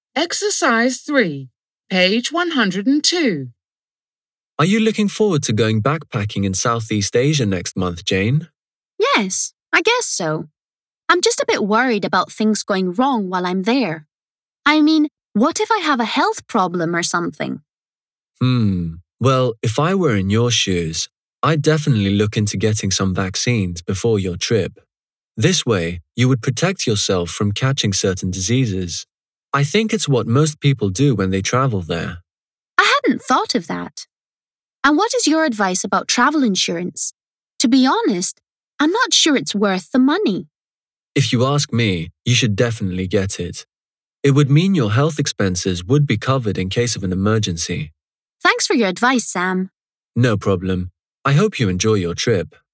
Exercise 3, page 102. Are you looking forward to going backpacking in Southeast Asia next month, Jane? Yes, I guess so. I'm just a bit worried about things going wrong while I'm there. I mean, what if I have a health problem or something? Well, if I were in your shoes, I'd definitely look into getting some vaccines before your trip. This way, you would protect yourself from catching certain diseases. I think it's what most people do when they travel there. I hadn't thought of that. And what is your advice about travel insurance? To be honest, I'm not sure it's worth the money. If you ask me, you should definitely get it. It would mean your health expenses would be covered in case of an emergency. Thanks for your advice, Sam. No problem. I hope you enjoy your trip.